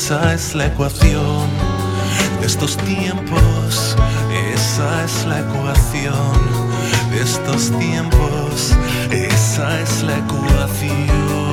esa es la ecuación de estos tiempos, esa es la ecuación de estos tiempos, esa es la ecuación.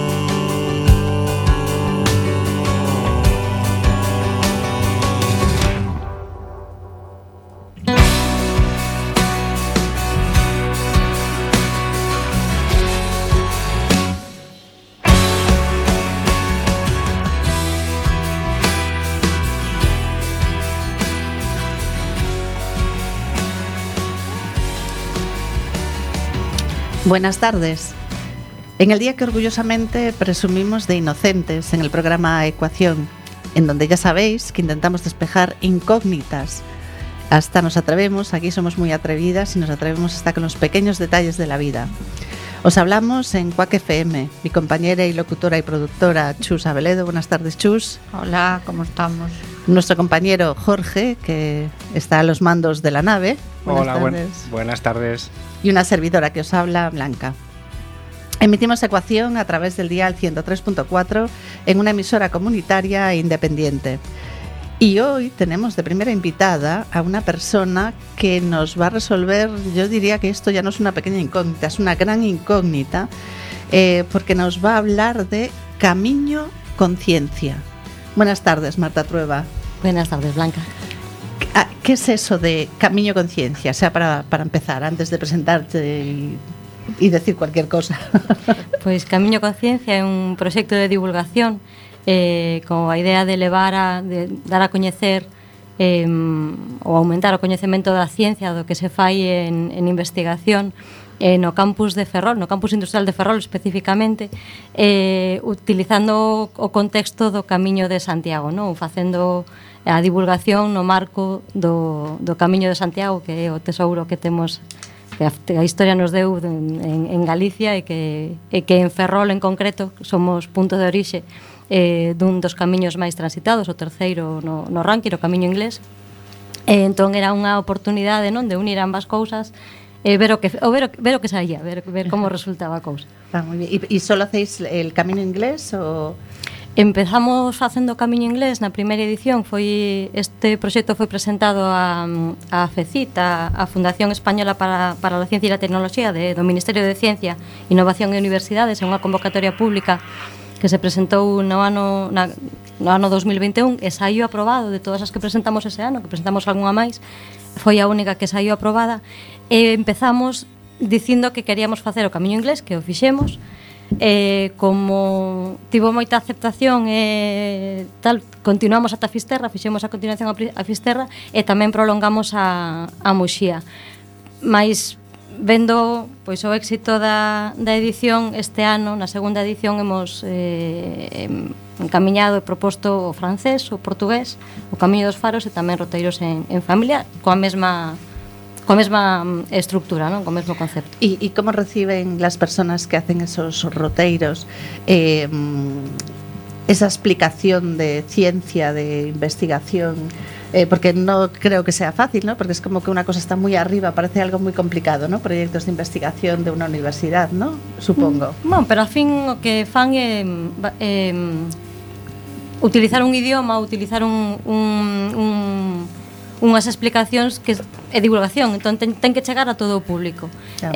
Buenas tardes. En el día que orgullosamente presumimos de inocentes en el programa Ecuación, en donde ya sabéis que intentamos despejar incógnitas. Hasta nos atrevemos, aquí somos muy atrevidas y nos atrevemos hasta con los pequeños detalles de la vida. Os hablamos en Cuac FM, mi compañera y locutora y productora Chus Abeledo. Buenas tardes, Chus. Hola, ¿cómo estamos? Nuestro compañero Jorge, que está a los mandos de la nave. Hola, buenas tardes. Y una servidora que os habla, Blanca. Emitimos Ecuación a través del dial 103.4 en una emisora comunitaria e independiente. Y hoy tenemos de primera invitada a una persona que nos va a resolver, yo diría que esto ya no es una pequeña incógnita, es una gran incógnita, porque nos va a hablar de Camiño Conciencia. Buenas tardes, Marta Trueba. Buenas tardes, Blanca. ¿Qué es eso de Camiño Conciencia? O sea, para empezar, antes de presentarte y decir cualquier cosa. Pois Camiño Conciencia é un proxecto de divulgación con a idea de dar a coñecer ou aumentar o coñecemento da ciencia do que se fai en investigación no campus de Ferrol, no campus industrial de Ferrol especificamente, utilizando o contexto do Camiño de Santiago, non? Facendo a divulgación no marco do Camiño de Santiago, que é o tesouro que temos, que a historia nos deu en Galicia, e que en Ferrol en concreto somos punto de orixe dun dos camiños máis transitados, o terceiro no ranking, o camiño inglés. Entón era unha oportunidade, non, de unir ambas cousas, ver o que saía, ver como resultaba a cousa. Muy bien. ¿Y solo hacéis el camino inglés o...? Empezamos facendo o camiño inglés na primeira edición. Este proxecto foi presentado a FECIT, a Fundación Española para a Ciencia e a Tecnoloxía do Ministerio de Ciencia, Innovación e Universidades, en unha convocatoria pública que se presentou no ano 2021 e saiu aprobado. De todas as que presentamos ese ano, que presentamos algunha máis, foi a única que saiu aprobada, e empezamos dicindo que queríamos facer o camiño inglés, que o fixemos. Como tivo moita aceptación e tal, continuamos ata Fisterra, fixemos a continuación a Fisterra e tamén prolongamos a Muxía. Mais vendo pois o éxito da edición este ano, na segunda edición hemos encamiñado e proposto o francés, o portugués, o Camiño dos Faros e tamén roteiros en familia, coa mesma estructura, ¿no? Con el mismo concepto. ¿Y cómo reciben las personas que hacen esos roteiros esa explicación de ciencia, de investigación? Porque no creo que sea fácil, ¿no? Porque es como que una cosa está muy arriba, parece algo muy complicado, ¿no? Proyectos de investigación de una universidad, ¿no? Supongo. Bueno, pero al fin o que fan é utilizar un idioma, utilizar unhas explicacións que é divulgación, entón ten que chegar a todo o público.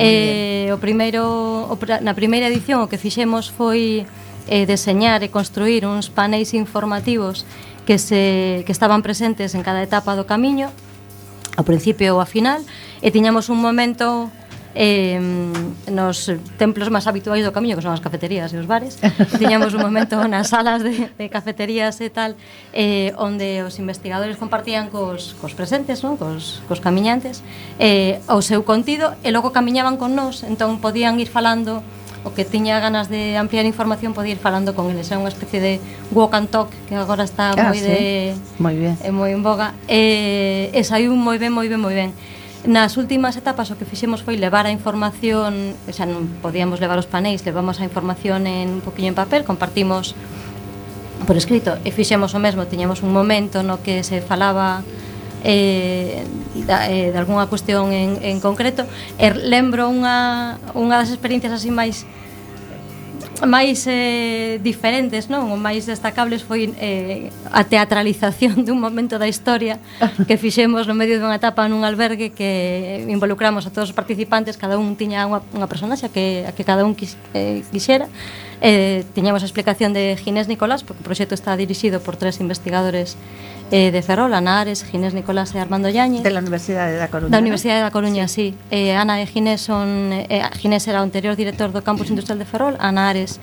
Na primeira edición o que fixemos foi deseñar e construir uns paneis informativos que estaban presentes en cada etapa do camiño, ao principio ou ao final, e tiñamos un momento nos templos máis habituais do camiño, que son as cafeterías e os bares. Tiñamos un momento nas salas de cafeterías e tal, onde os investigadores compartían cos presentes, non? Cos camiñantes, o seu contido, e logo camiñaban con nós, entón podían ir falando. O que tiña ganas de ampliar información podía ir falando con eles. É unha especie de walk and talk que agora está moi en boga, e saiu moi ben. Nas últimas etapas o que fixemos foi levar a información, o sea, non podíamos levar os paneis, levamos a información un poquinho en papel, compartimos por escrito e fixemos o mesmo. Tiñamos un momento no que se falaba de algunha cuestión en concreto, e lembro unha das experiencias así máis máis diferentes, non? O máis destacables foi a teatralización dun momento da historia que fixemos no medio dunha etapa nun albergue que involucramos a todos os participantes, cada un tiña unha personaxe a que cada un quixera. Tiñamos a explicación de Ginés Nicolás, porque o proxecto está dirixido por 3 investigadores de Ferrol, Ana Ares, Ginés Nicolás e Armando Yáñez. De la Universidade da Coruña. Da Universidade da Coruña, sí. Ana e Ginés son... Ginés era o anterior director do Campus Industrial de Ferrol, Ana Ares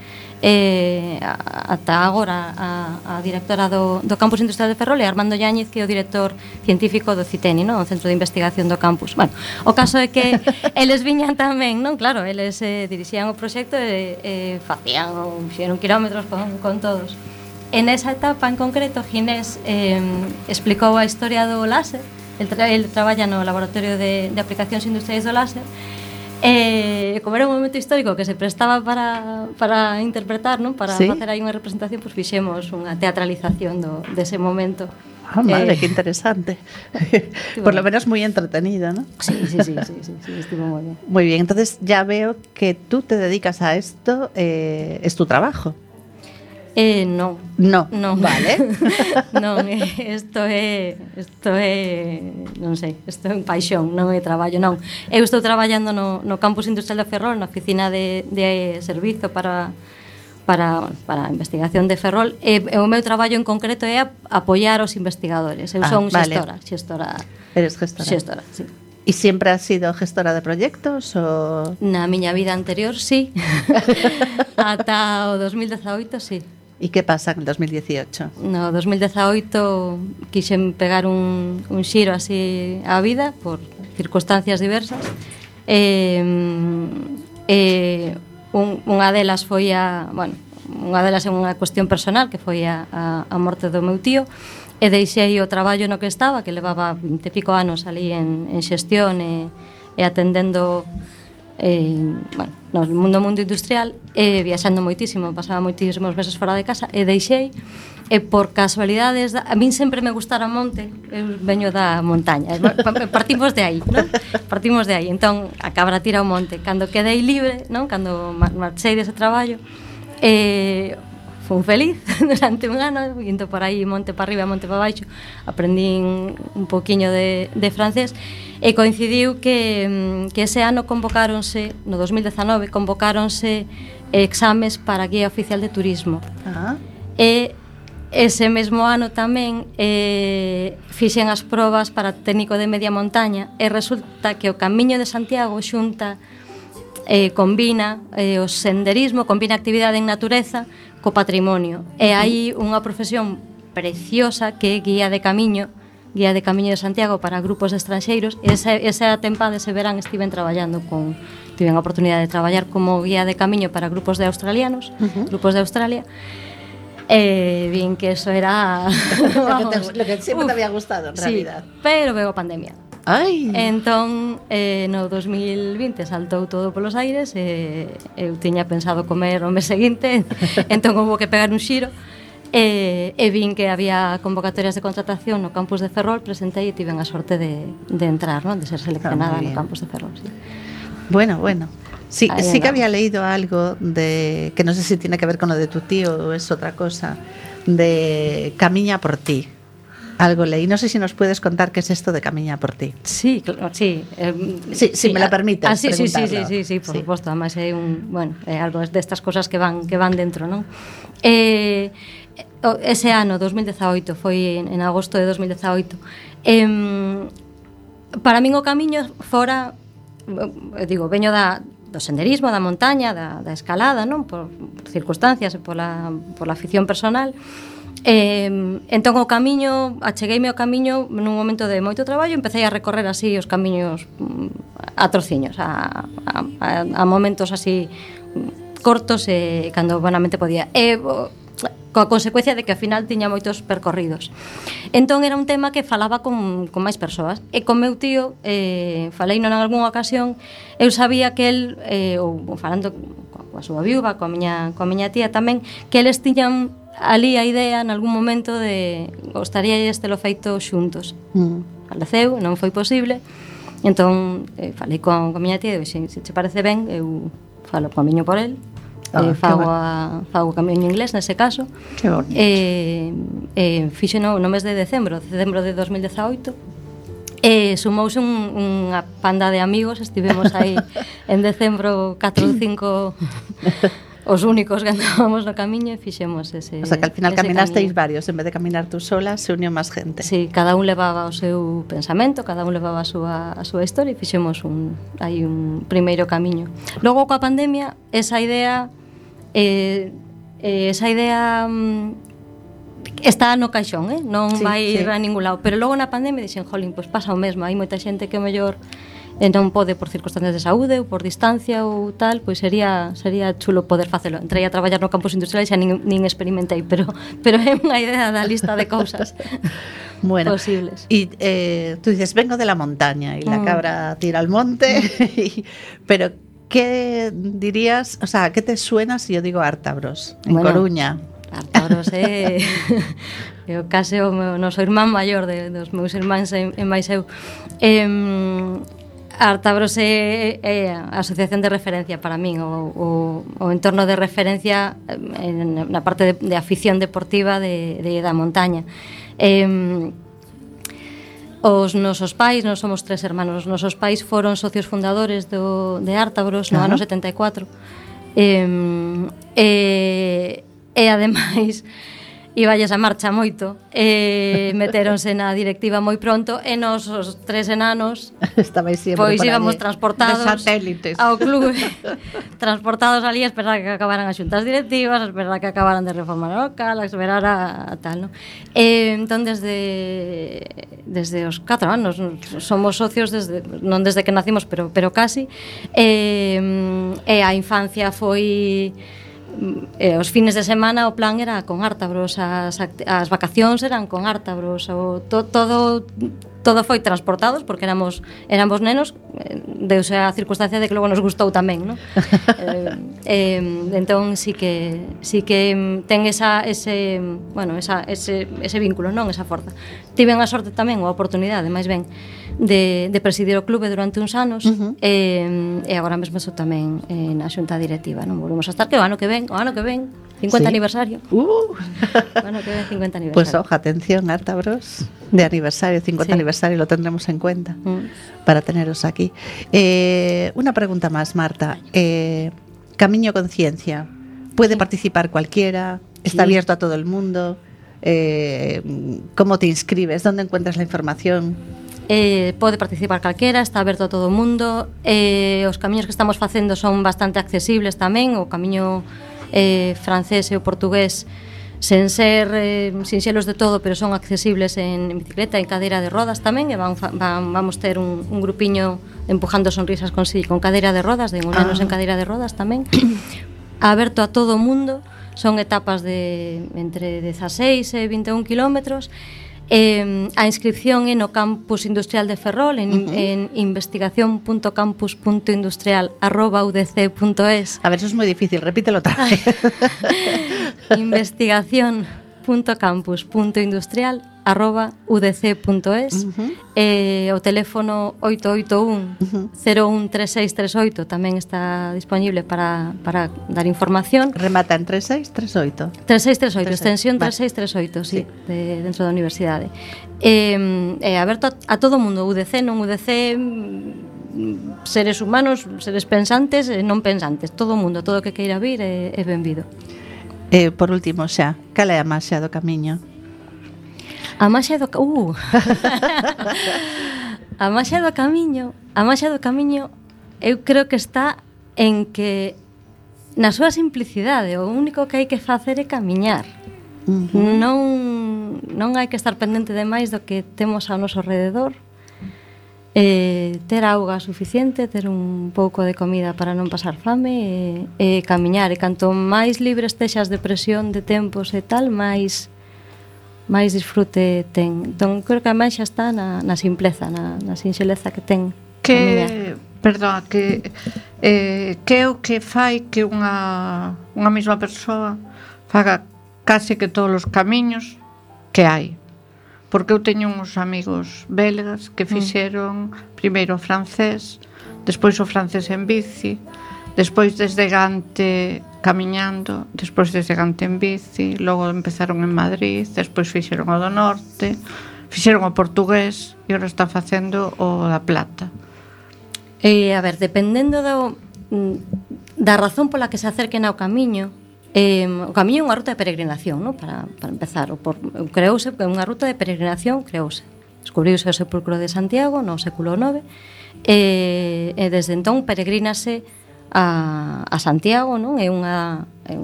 ata agora a directora do Campus Industrial de Ferrol, e Armando Yáñez, que é o director científico do CITENI, non? O Centro de Investigación do Campus. Bueno, o caso é que eles viñan tamén, non? Claro, eles dirixían o proxecto e facían, fixeron kilómetros con todos. En esa etapa en concreto, Ginés explicou a historia do láser. El traballa no laboratorio de aplicacións industriais do láser. Como era un momento histórico que se prestaba para interpretar, non? Para facer aí unha representación, pues fixemos unha teatralización dese momento. Ah, madre, qué interesante. Por lo menos muy entretenida, ¿no? Sí, estuvo muy bien. Muy bien, entonces ya veo que tú te dedicas a esto, es tu trabajo. Non. Vale. Non, isto é non sei, isto é un paixón, non é traballo, non. Eu estou traballando no Campus Industrial de Ferrol, na oficina de servizo para investigación de Ferrol, e o meu traballo en concreto é apoiar os investigadores. Eu son xestora. Eres gestora. Xestora, sí. ¿Y siempre has sido gestora de proyectos o...? Na miña vida anterior, sí. Ata o 2018, sí. ¿Y qué pasa en el 2018? No 2018 quixen pegar un xiro así á vida por circunstancias diversas. Unha delas foi unha delas é unha cuestión personal, que foi a morte do meu tío, e deixei o traballo no que estaba, que levaba 20 e pico anos ali en xestión e atendendo no mundo industrial, e viaxando moitísimo, pasaba moitísimos meses fora de casa, e deixei, e por casualidades, a min sempre me gustara monte, eu veño da montaña, partimos de aí, non? Partimos de aí, entón a cabra tira o monte. Cando quedei libre, non? Cando marchei dese traballo, fui feliz durante un ano, indo por aí monte para arriba, monte para baixo, aprendín un poquinho de francés, e coincidiu que ese ano convocáronse, no 2019, convocáronse exames para guía oficial de turismo. E ese mesmo ano tamén fixen as probas para técnico de media montaña, e resulta que o Camiño de Santiago xunta, combina o senderismo, combina actividade en natureza co patrimonio, e hai unha profesión preciosa que é guía de Camiño de Santiago para grupos de estranxeiros. Esa tempada, ese verán, tive a oportunidade de traballar como guía de Camiño para grupos de australianos, grupos de Australia, vin que eso era lo que siempre te había gustado, en realidad. Pero veo a pandemia. Ai. Entón, no 2020 saltou todo polos aires, eu tiña pensado comer o mes seguinte, entón houve que pegar un xiro, e vin que había convocatorias de contratación no campus de Ferrol, presentei e tiven a sorte de entrar, ¿no? De ser seleccionada no campus de Ferrol, sí. Bueno. Sí que había leído algo de, que no sé si tiene que ver con lo de tu tío o es otra cosa, de Camiña por ti. Algo leí, no sé si nos puedes contar qué es esto de Camiña por ti. Sí, sí. Sí, me la permites. Sí, por suposto. Además é algo destas cosas que van dentro, non? Ese ano, 2018, foi en agosto de 2018. Para min o camiño fora, veño do senderismo, da montaña, da escalada, non? Por circunstancias e pola afición personal. Entón o camiño, achegueime ao camiño nun momento de moito traballo, empecé a recorrer así os camiños a trociños, a momentos así cortos, e cando bonamente podía, coa consecuencia de que ao final tiña moitos percorridos. Entón era un tema que falaba con máis persoas, e con meu tío falei non en algunha ocasión. Eu sabía que el, falando coa súa viúva, coa miña tía tamén, que eles tiñan ali a idea en algún momento de gostaría telo feito xuntos. Faleceu, non foi posible. Entón falei con miña tía e dixen, se che parece ben, eu falo coa miño por el, fago camiño inglés nese caso. Que bonito. Fixo no mes de decembro de 2018. Sumouse unha panda de amigos, estivemos aí en decembro 4 ou 5 os únicos que andábamos no camiño e fixemos ese. O sea, que al final caminasteis camiño. varios, en vez de caminar tú sola, se unió máis gente. Sí, cada un levaba o seu pensamento, cada un levaba a súa historia e fixemos un primeiro camiño. Logo coa pandemia, esa idea está no caixón, non Sí, vai ir sí. a ningún lado, pero logo na pandemia dixen, jolín, pois pasa o mesmo, hai moita xente que o mellor non pode por circunstancias de saúde ou por distancia ou tal, pois sería chulo poder facelo. Entrei a traballar no campus industrial e xa nin experimentei, pero é unha idea da lista de cousas Bueno, posibles. y tú dices, vengo de la montaña y la cabra tira al monte, pero ¿qué dirías, o sea, qué te suena si yo digo Ártabros, en Coruña? Ártabros eu case o noso irmán maior dos meus irmáns e máis eu. Ártabros é a asociación de referencia para min, o entorno de referencia na parte de afición deportiva da montaña. Os nosos pais, nós somos 3 hermanos, os nosos pais foron socios fundadores de Ártabros no ano 74 e ademais iballes a marcha moito, meteronse na directiva moi pronto e nos os 3 enanos Estabais siempre pois por íbamos allí, transportados de satélites ao clube, transportados ali a esperar que acabaran as xuntas directivas, a esperar que acabaran de reformar o local, a esperar a tal, non? Entón desde os 4 anos somos socios non desde que nacimos, pero casi, e a infancia foi os fines de semana o plan era con Ártabros, as vacacións eran con Ártabros, todo foi transportados porque éramos nenos, deuse a circunstancia de que logo nos gustou tamén, non? Entón sí que ten ese vínculo, non, esa forza. Tiven a sorte tamén, a oportunidade, máis ben, de presidir o clube durante uns anos, e agora mesmo estou tamén na xunta directiva, non volvemos a estar que o ano que ven 50 Sí. aniversario. O ano que ven 50 aniversario. Pues ojo, atención, Ártabros, de aniversario, 50 Sí. aniversario, lo tendremos en cuenta para teneros aquí. Una pregunta más, Marta. Camiño Conciencia, ¿puede participar cualquiera? ¿Está Sí. abierto a todo el mundo? ¿Cómo te inscribes? ¿Dónde encuentras la información? Pode participar calquera, está aberto a todo o mundo. Os camiños que estamos facendo son bastante accesibles tamén. O camiño francés e o portugués sen ser sinxelos de todo, pero son accesibles en bicicleta e en cadeira de rodas tamén, e vamos ter un grupiño empujando sonrisas con cadeira de rodas, de nenos en cadeira de rodas tamén. Aberto a todo o mundo, son etapas de entre 16 e 21 kilómetros. A inscripción é no Campus Industrial de Ferrol, en investigación.campus.industrial@udc.es. A ver, eso es muy difícil, repítelo otra vez. investigación.campus.industrial@udc.es. O teléfono 881-013638 tamén está disponible para dar información. Remata en 3638. 3638, extensión Vale. 3638, sí, dentro da universidade. Aberto a todo o mundo, UDC, non UDC, seres humanos, seres pensantes e non pensantes, todo o mundo, todo o que queira vir é benvido. Por último, xa, cal é a maxia do camiño? A maxia do A maxia do camiño eu creo que está en que na súa simplicidade o único que hai que facer é camiñar. Non hai que estar pendente de máis do que temos ao noso alrededor, ter auga suficiente, ter un pouco de comida para non pasar fame, e camiñar, e canto máis libre estexas de presión de tempos e tal, máis disfrute ten. Entón, creo que a máis xa está na simpleza, na sinxeleza que ten. Perdón, que é o que fai que unha mesma persoa faga case que todos os camiños que hai? Porque eu teño uns amigos belgas que fixeron primeiro o francés, despois o francés en bici, despois desde Gante camiñando, despois desde Gante en bici, logo empezaron en Madrid, despois fixeron o do norte, fixeron o portugués e agora están facendo o da Plata. A ver, dependendo da razón pola que se acerquen ao camiño, o camiño é unha ruta de peregrinación, non? Para empezar, creouse que é unha ruta de peregrinación, descubriuse o sepulcro de Santiago no século IX, e desde entón peregrínase a Santiago, non? É unha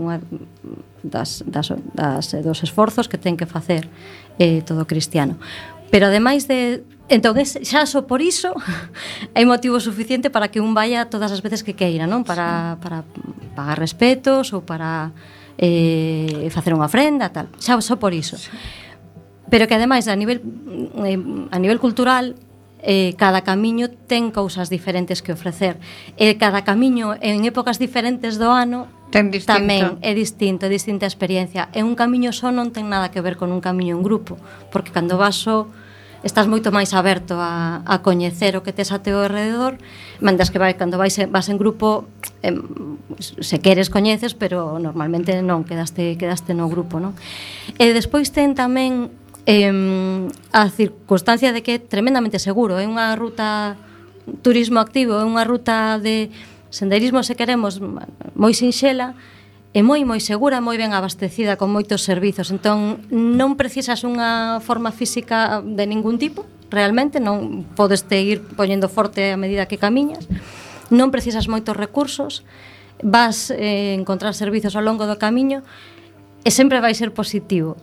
dos esforzos que ten que facer todo cristiano. Pero ademais de... Entón, xa só por iso hai motivo suficiente para que un vaya todas as veces que queira, non? Para pagar respetos ou para facer unha ofrenda, tal. Xa só por iso. Pero que ademais a nivel cultural cada camiño ten cousas diferentes que ofrecer. Cada camiño en épocas diferentes do ano tamén é distinto, é distinta experiencia. E un camiño só non ten nada que ver con un camiño en grupo, porque cando vas só estás moito máis aberto a coñecer o que tes a teu alrededor, mentres que cando vas en grupo se queres coñeces, pero normalmente non, quedaste no grupo, non? E despois ten tamén a circunstancia de que é tremendamente seguro, é unha ruta turismo activo, é unha ruta de senderismo, se queremos, moi sinxela, é moi segura, moi ben abastecida, con moitos servizos. Entón non precisas unha forma física de ningún tipo, realmente non podes ir poñendo forte a medida que camiñas, non precisas moitos recursos, vas encontrar servizos ao longo do camiño e sempre vai ser positivo,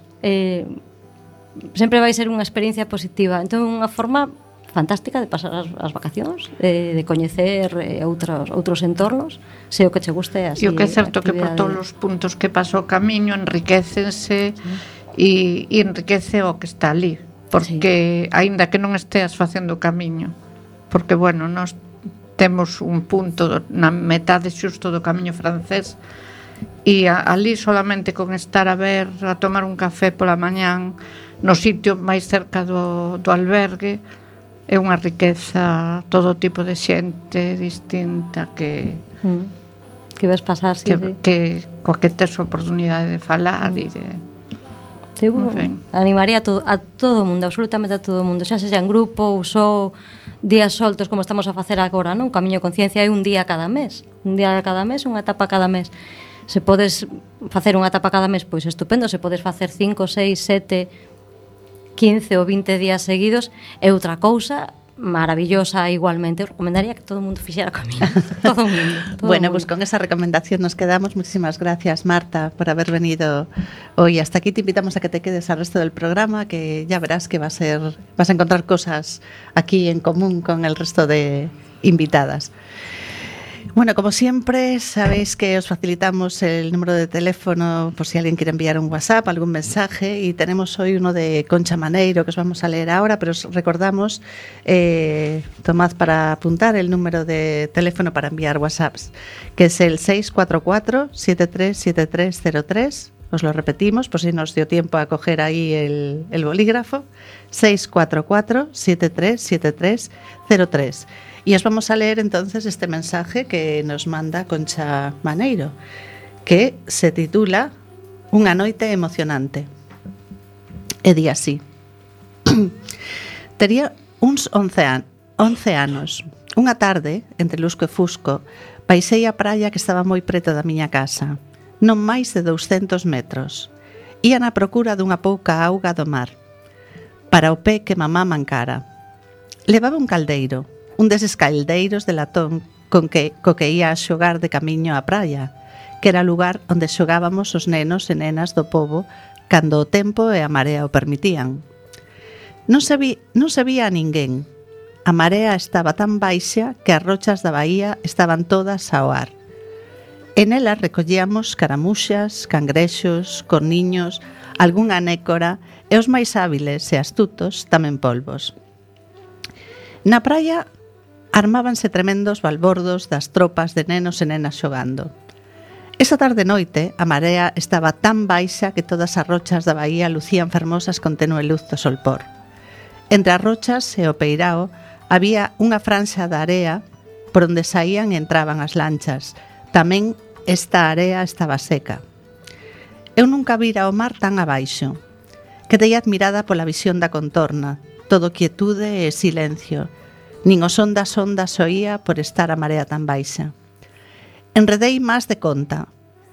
sempre vai ser unha experiencia positiva. Entón é unha forma fantástica de pasar as vacacións, de coñecer outros entornos, se o que che guste así. E o que é certo que por todos os puntos que pasa o camiño enriquécense e enriquece o que está ali, porque aínda que non esteas facendo o camiño, porque bueno, nós temos un punto na metade xusto do camiño francés e ali solamente con estar a tomar un café pola mañán no sitio máis cerca do albergue é unha riqueza, todo tipo de xente distinta que ves pasar, que coa que tes a oportunidade de falar e de... Animaría a todo o mundo, absolutamente a todo o mundo, xa sexa en grupo ou só días soltos como estamos a facer agora, non? Un camiño de conciencia é un día cada mes, unha etapa cada mes. Se podes facer unha etapa cada mes, pois estupendo. Se podes facer 5, 6, 7, 15 ou 20 días seguidos é outra cousa maravillosa igualmente. Eu recomendaría que todo o mundo fixera camiño. Todo o mundo. Bueno, pues con esa recomendación nos quedamos. Muchísimas gracias, Marta, por haber venido hoy hasta aquí. Te invitamos a que te quedes al resto del programa, que ya verás que vas a encontrar cosas aquí en común con el resto de invitadas. Bueno, como siempre, sabéis que os facilitamos el número de teléfono por si alguien quiere enviar un WhatsApp, algún mensaje, y tenemos hoy uno de Concha Maneiro que os vamos a leer ahora, pero os recordamos, tomad para apuntar el número de teléfono para enviar WhatsApps, que es el 644-737303. Os lo repetimos por si nos dio tiempo a coger ahí el bolígrafo. 644-737303. Y os vamos a leer entonces este mensaje que nos manda Concha Maneiro, que se titula Unha noite emocionante. E di así: Tería uns 11 anos. Unha tarde, entre lusco e fusco, baixei a praia que estaba moi preto da miña casa, non máis de 200 metros. Ía na procura dunha pouca auga do mar, para o pé que mamá mancara. Levaba un caldeiro, un deses caldeiros de latón co que ía a xogar de camiño á praia, que era o lugar onde xogábamos os nenos e nenas do pobo cando o tempo e a marea o permitían. Non se vía a ninguén. A marea estaba tan baixa que as rochas da baía estaban todas ao ar. En ela recollíamos caramuxas, cangrexos, corniños, algunha anécora e os máis hábiles e astutos tamén polvos. Na praia armábanse tremendos balbordos das tropas de nenos e nenas xogando. Esa tarde noite a marea estaba tan baixa que todas as rochas da baía lucían fermosas con tenue luz do solpor. Entre as rochas e o peirao había unha franxa de area por onde saían e entraban as lanchas, Tamén esta area estaba seca. Eu nunca vira o mar tan abaixo. Quedei admirada pola visión da contorna, todo quietude e silencio. Nin o son das ondas oía por estar a marea tan baixa. Enredei máis da conta.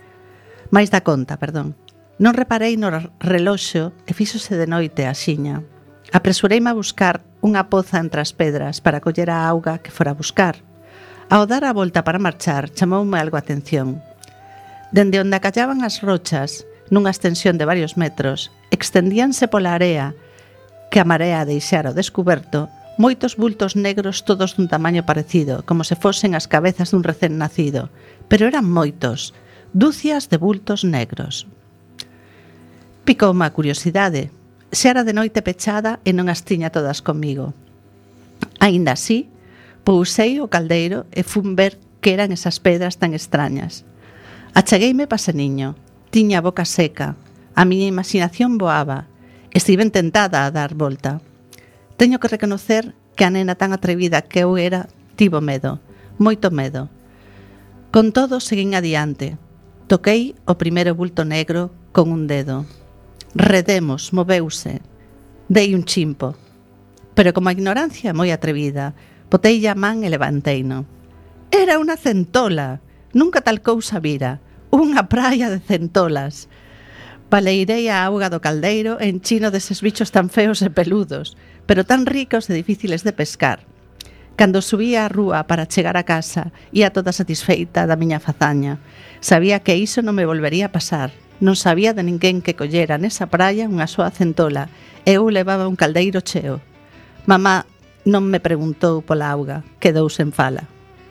Non reparei no reloxo e fíxose de noite axiña. Apresureime a buscar unha poza entre as pedras para coller a auga que fora a buscar. Ao dar a volta para marchar, chamoume algo a atención. Dende onde acallaban as rochas, nunha extensión de varios metros, extendíanse pola area que a marea deixara ao descuberto moitos bultos negros todos dun tamaño parecido, como se fosen as cabezas dun recén nacido, pero eran moitos, dúcias de bultos negros. Picoume a curiosidade. Xa era de noite pechada e non as tiña todas comigo. Aínda así, pousei o caldeiro e fun ver que eran esas pedras tan extrañas. Achegueime paseniño. Tiña a boca seca. A miña imaginación voaba. Estiven tentada a dar volta. Teño que reconocer que a nena tan atrevida que eu era tivo medo, moito medo. Con todo, seguín adiante. Toquei o primeiro bulto negro con un dedo. Redemos, moveuse. Dei un chimpo. Pero como a ignorancia moi atrevida, botei a man e levanteino. Era unha centola. Nunca tal cousa vira. Unha praia de centolas. Baleirei a auga do caldeiro enchino deses bichos tan feos e peludos, pero tan ricos e difíciles de pescar. Cando subía a rúa para chegar a casa, ia toda satisfeita da miña fazaña. Sabía que iso non me volvería a pasar. Non sabía de ninguén que collera nesa praia unha soa centola e eu levaba un caldeiro cheo. Mamá non me preguntou pola auga, quedou sen fala.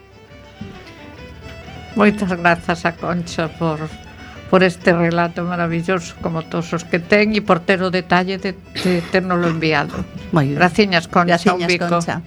Moitas grazas a Concha por este relato maravilloso, como todos os que ten, e por ter o detalle de ternoslo enviado. Moi ben. Graciñas, Concha, un bico. Concha.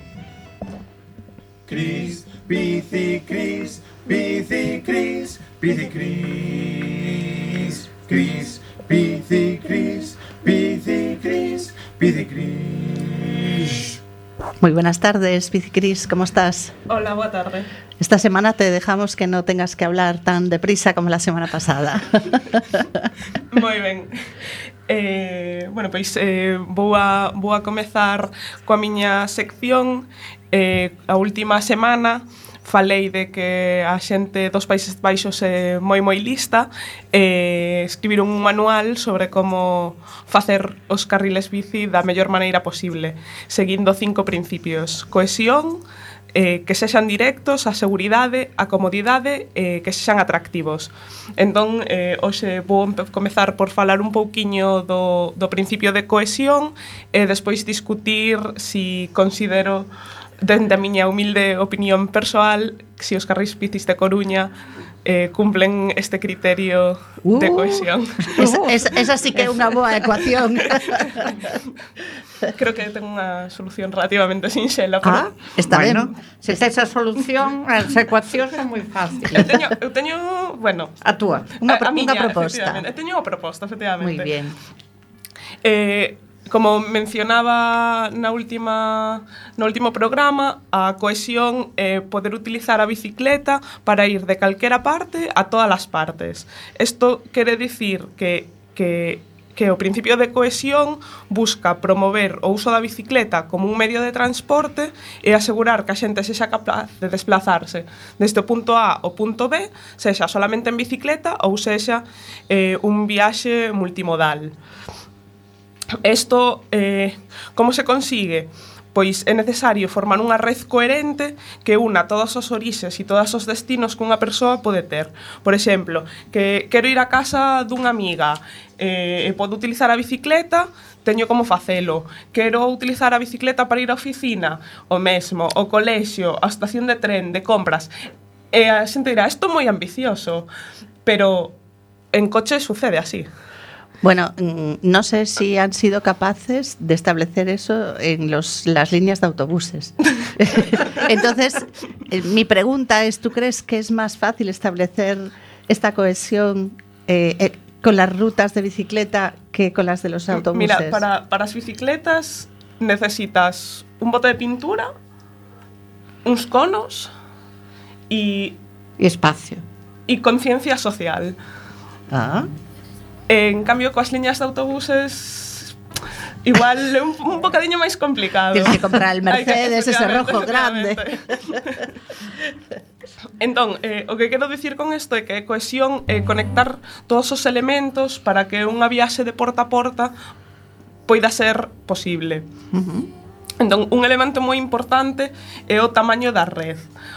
Cris, bici, Cris, bici, Cris, bici, Cris. Cris, bici, Cris, bici, Cris, bici, Cris. Moi buenas tardes, Bici Cris, ¿cómo estás? Hola, boa tarde. Esta semana te dejamos que no tengas que hablar tan deprisa como la semana pasada. Moi ben. Bueno, pois vou a comezar coa miña sección. A última semana falei de que a xente dos Países Baixos é moi lista, escribiron un manual sobre como facer os carriles bici da mellor maneira posible, seguindo 5 principios: cohesión, que sexan directos, a seguridade, a comodidade, que sexan atractivos. Entón, hoxe vou comezar por falar un pouquiño do principio de cohesión e despois discutir si considero, dende a miña humilde opinión persoal, si os carris bicis de Coruña cumplen este criterio de cohesión. Esa sí que é unha boa ecuación. Creo que ten unha solución relativamente sinxela, pero está bueno, ben. Se tes a solución, as ecuacións son moi fáciles. Eu teño, bueno, a túa. Unha miña, proposta. Eu teño unha proposta, efectivamente. Moi bien. Como mencionaba no último programa, a cohesión é poder utilizar a bicicleta para ir de calquera parte a todas as partes. Isto quere dicir que o principio de cohesión busca promover o uso da bicicleta como un medio de transporte e asegurar que a xente sexa capaz de desplazarse desde o punto A ao punto B, sexa solamente en bicicleta ou sexa un viaxe multimodal. Isto, como se consigue? Pois é necesario formar unha red coherente que una todos os orixes e todos os destinos que unha persoa pode ter. Por exemplo, que quero ir a casa dunha amiga e podo utilizar a bicicleta, teño como facelo. Quero utilizar a bicicleta para ir á oficina, o mesmo, o colexio, a estación de tren, de compras. E a xente dirá, isto é moi ambicioso, pero en coche sucede así. Bueno, no sé si han sido capaces de establecer eso en las líneas de autobuses. Entonces, mi pregunta es, ¿tú crees que es más fácil establecer esta cohesión con las rutas de bicicleta que con las de los autobuses? Mira, para as bicicletas necesitas un bote de pintura, uns conos e espacio. e conciencia social. En cambio, coas liñas de autobuses igual é un bocadiño máis complicado. Tienes que comprar el Mercedes, ese rojo grande. Entón, o que quero dicir con isto é que cohesión é conectar todos os elementos para que unha viaxe de porta a porta poida ser posible. Entón, un elemento moi importante é o tamaño da red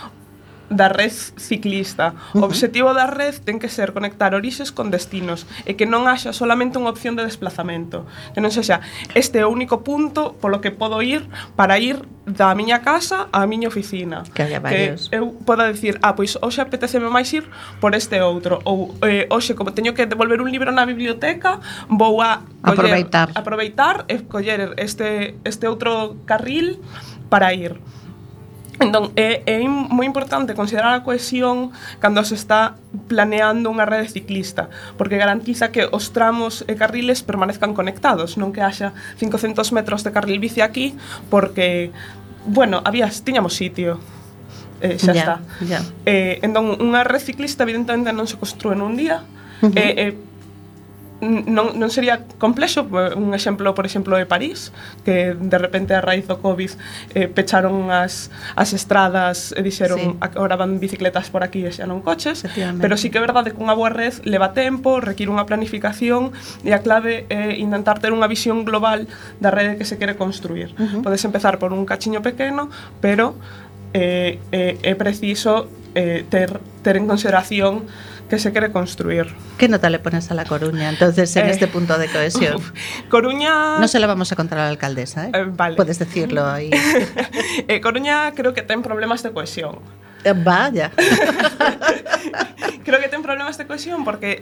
ciclista. O obxectivo da red ten que ser conectar orixes con destinos e que non haxa solamente unha opción de desplazamento, que non sexa este é o único punto polo que podo ir para ir da miña casa á miña oficina, que haya varios. Que eu poda dicir, pois hoxe apeteceme máis ir por este outro, ou hoxe como teño que devolver un libro na biblioteca, vou a aproveitar e coller este outro carril para ir. Entón, é moi importante considerar a cohesión cando se está planeando unha rede ciclista, porque garantiza que os tramos e carriles permanezcan conectados, non que haxa 500 metros de carril bici aquí, porque, bueno, tiñamos sitio, xa está. Entón, unha rede ciclista evidentemente non se construe nun día, non sería complexo. Un exemplo, por exemplo, de París, que de repente a raíz do Covid pecharon as estradas e dixeron agora van bicicletas por aquí e xa non coches, pero sí que é verdade que unha boa red leva tempo, require unha planificación e a clave é intentar ter unha visión global da rede que se quere construir. Podes empezar por un cachiño pequeno, pero é preciso ter en consideración que se quere construir. ¿Qué nota le pones a La Coruña, entonces, en este punto de cohesión? Coruña... No se lo vamos a contar a la alcaldesa, vale. Puedes decirlo ahí. Coruña creo que ten problemas de cohesión. Vaya. Creo que ten problemas de cohesión porque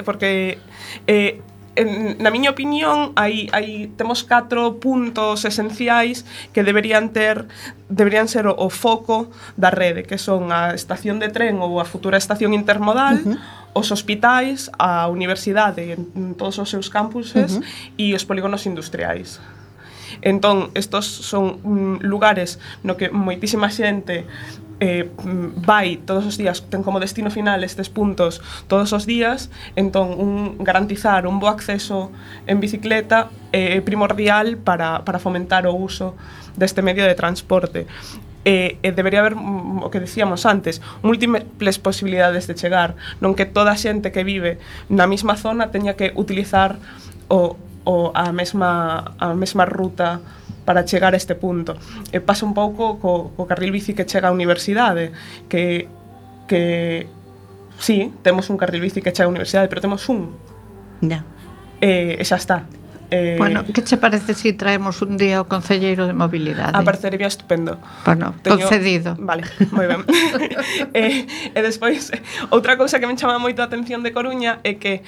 na miña opinión temos 4 puntos esenciais que deberían ser o foco da rede, que son a estación de tren ou a futura estación intermodal, os hospitais, a universidade en todos os seus campuses e os polígonos industriais. Entón, estos son lugares no que moitísima xente vai todos os días, ten como destino final estes puntos todos os días. Entón, garantizar un bo acceso en bicicleta é primordial para fomentar o uso deste medio de transporte. Debería haber, o que decíamos antes, múltiples posibilidades de chegar, non que toda a xente que vive na mesma zona teña que utilizar a mesma ruta para chegar a este punto. Pasa un pouco co carril bici que chega á universidade, que sí, temos un carril bici que chega á universidade, pero temos un. E xa está. Bueno, que che parece se traemos un día o concelleiro de mobilidade? Parecería estupendo. Bueno, concedido. Vale, moi ben. E despois, outra cousa que me chama moito a atención de Coruña é que,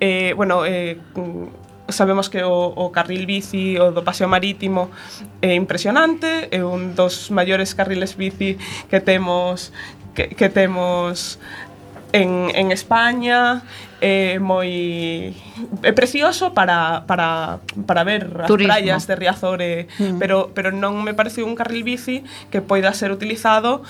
sabemos que o carril bici o do paseo marítimo é impresionante, é un dos maiores carriles bici que temos en España, é precioso para ver as praias de Riazor, pero non me parece un carril bici que poida ser utilizado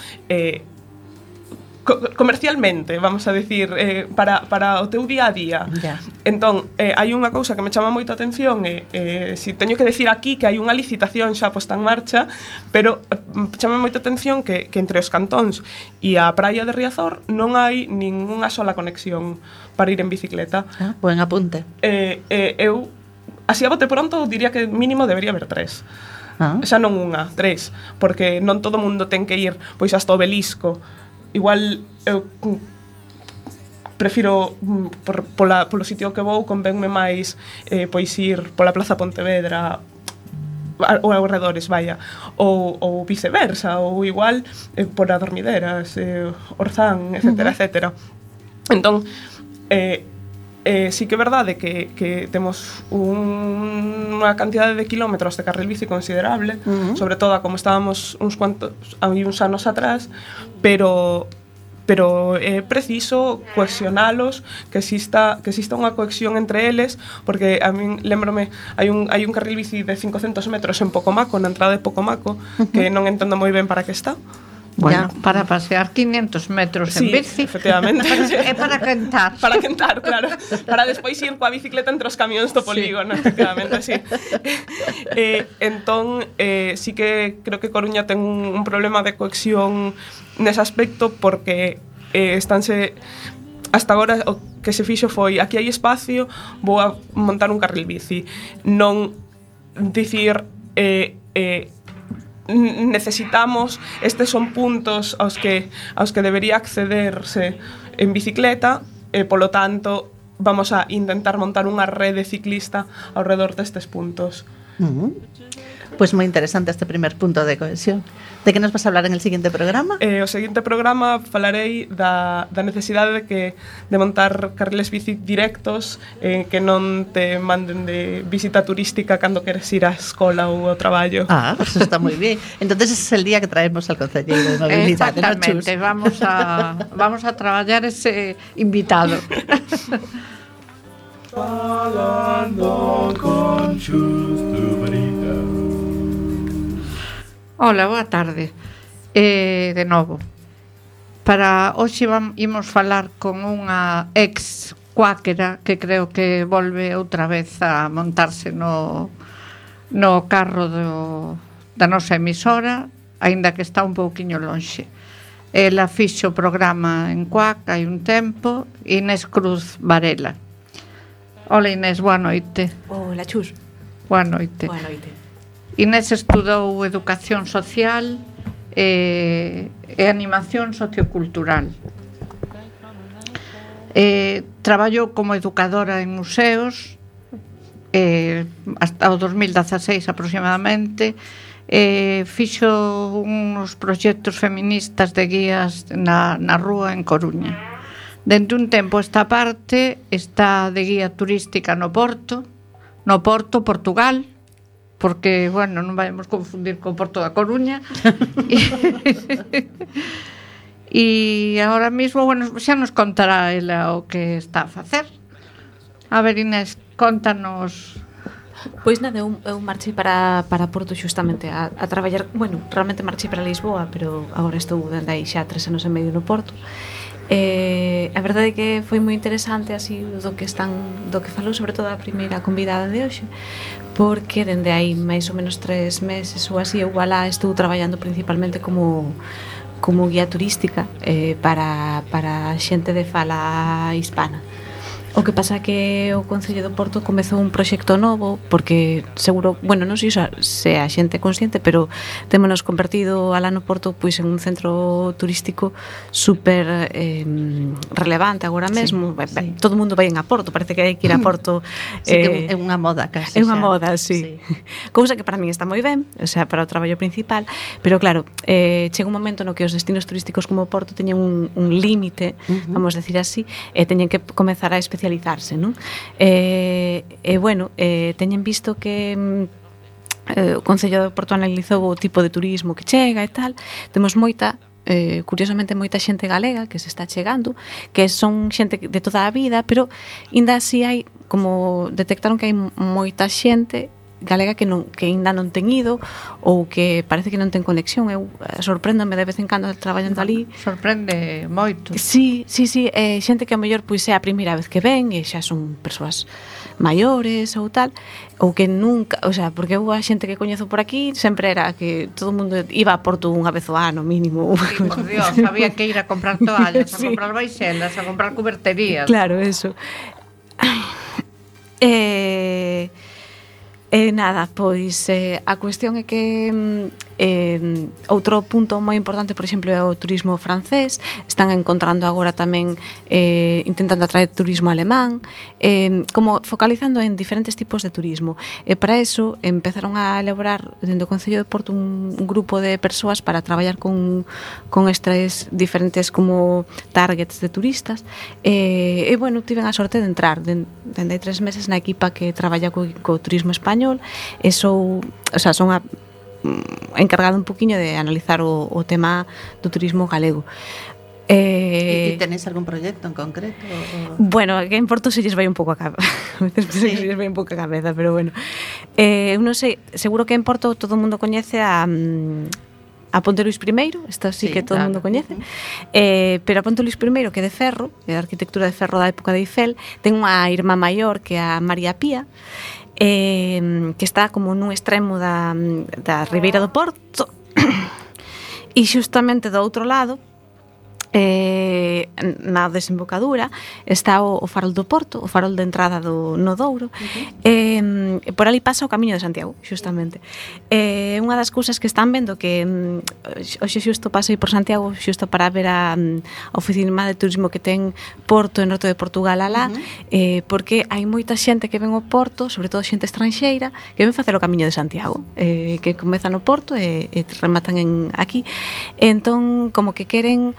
comercialmente, vamos a decir, para o teu día a día. Entón, hai unha cousa que me chama moito a atención, si teño que decir aquí que hai unha licitación xa posta en marcha, pero chama moito a atención que entre os cantóns e a praia de Riazor non hai ningunha sola conexión para ir en bicicleta. Buen apunte. Eu, así a bote pronto, diría que mínimo debería haber 3. Xa non unha, 3, porque non todo mundo ten que ir pois hasta o Obelisco. Igual eu prefiro polo sitio que vou, convenme máis pois ir pola Plaza Pontevedra ou arredores, vaya, ou viceversa, ou igual por a Dormideras, Orzán, etcétera. Entón, sí que é verdade que temos unha cantidade de kilómetros de carril bici considerable, sobre todo como estábamos uns anos atrás, pero é preciso cohesionalos, que exista unha cohesión entre eles, porque a min, lembrome, hai un carril bici de 500 metros en Pocomaco, na entrada de Pocomaco, que non entendo moi ben para que está, Bueno, para pasear 500 metros en bici. Efectivamente. É para quentar. Para quentar, claro. Para despois ir coa bicicleta entre os camións do polígono, efectivamente, sí. Entón, sí que creo que Coruña ten un problema de cohesión nese aspecto porque estánse... Hasta agora o que se fixo foi aquí hai espacio, vou a montar un carril bici. Non dicir... necesitamos, estes son puntos aos que debería accederse en bicicleta e polo tanto vamos a intentar montar unha rede ciclista ao redor destes puntos. Pues moi interesante este primer punto de cohesión. De que nos vas a hablar en el siguiente programa? O seguinte programa falarei da necesidade de montar carriles bici directos que non te manden de visita turística cando queres ir á escola ou ao traballo. Ah, pues está moi bien. Entonces ese es el día que traemos al concelleiro de movilidade. Exactamente, vamos a traballar ese invitado. Falando con Chus Tuberita. Hola, boa tarde. De novo. Para hoxe imos falar con unha ex cuáquera que creo que volve outra vez a montarse no carro da nosa emisora, aínda que está un pouquiño lonxe. Ela fixo o programa en Cuac hai un tempo, Inés Cruz Varela. Hola Inés, boa noite. Hola Chus. Boa noite. Boa noite. Inés estudou Educación Social e Animación Sociocultural. Traballou como educadora en museos hasta o 2016 aproximadamente. Fixo uns proxectos feministas de guías na rúa en Coruña. Dende un tempo esta parte está de guía turística no Porto, Portugal, porque, bueno, non vamos confundir co Porto da Coruña. E agora mesmo, bueno, xa nos contará ela o que está a facer. A ver, Inés, contanos. Pois nada, eu marchei para Porto xustamente a traballar. Bueno, realmente marchei para Lisboa, pero agora estou dende aí xa 3 anos e medio no Porto. A verdade é que foi moi interesante así do que falou, sobre todo a primeira convidada de hoxe, porque dende aí máis ou menos 3 meses ou así eu alá estou traballando principalmente como guía turística para xente de fala hispana. O que pasa que o Concello do Porto comezou un proxecto novo, porque seguro, bueno, non sei se a xente é consciente, pero témonos convertido alá no Porto pois en un centro turístico super relevante agora mesmo. Sí. Todo o mundo vai a Porto, parece que hai que ir a Porto. Sí, que é unha moda casi. É unha moda, sí. Cousa que para min está moi ben, o sea, para o traballo principal, pero claro, chega un momento no que os destinos turísticos como Porto teñen un límite, vamos decir así, e teñen que comezar a especializarse, non? Bueno, teñen visto que o Concello de Porto analizou o tipo de turismo que chega e tal. Temos curiosamente moita xente galega que se está chegando, que son xente de toda a vida, pero ainda así hai, como detectaron que hai moita xente galega que ainda non ten ido ou que parece que non ten conexión. Eu sorpréndome de vez en cando traballando ali. Sorprende moito. Sí, xente que a mellor pois é a primeira vez que ven e xa son persoas maiores ou tal, ou que nunca, o sea, porque eu a xente que coñezo por aquí sempre era que todo o mundo iba a Porto unha vez ao ano mínimo. Sí, por Dios, había que ir a comprar toallas, a comprar baixelas, a comprar cuberterías. Claro, eso. Nada, pois a cuestión é que outro punto moi importante, por exemplo, é o turismo francés. Están encontrando agora tamén intentando atraer turismo alemán, como focalizando en diferentes tipos de turismo. E para eso empezaron a elaborar dentro do Concello de Porto un grupo de persoas para traballar con estes diferentes como targets de turistas. E bueno, tiven a sorte de entrar dende hai 3 meses na equipa que traballa co turismo español. E son encargado un poquinho de analizar o tema do turismo galego. E tenéis algún proxecto en concreto? Bueno, que en Porto se lles vai un pouco a cabeza. A veces se lles vai un pouco a cabeza, pero bueno. Non sei, seguro que en Porto todo o mundo coñece a a Ponte Luís I, esta sí que todo o mundo coñece, pero a Ponte Luís I, que é de ferro, é a arquitectura de ferro da época de Eiffel, ten unha irmá maior que a María Pía, que está como nun extremo da Ribeira do Porto, e xustamente do outro lado, na desembocadura está o farol do Porto, o farol de entrada no Douro, por ali pasa o Camiño de Santiago, xustamente. Unha das cousas que están vendo que hoxe xusto pasei por Santiago xusto para ver a oficina de turismo que ten Porto, en norte de Portugal alá, porque hai moita xente que ven ao Porto, sobre todo xente estranxeira, que ven facer o Camiño de Santiago, que comezan no Porto e rematan aquí. Entón, como que queren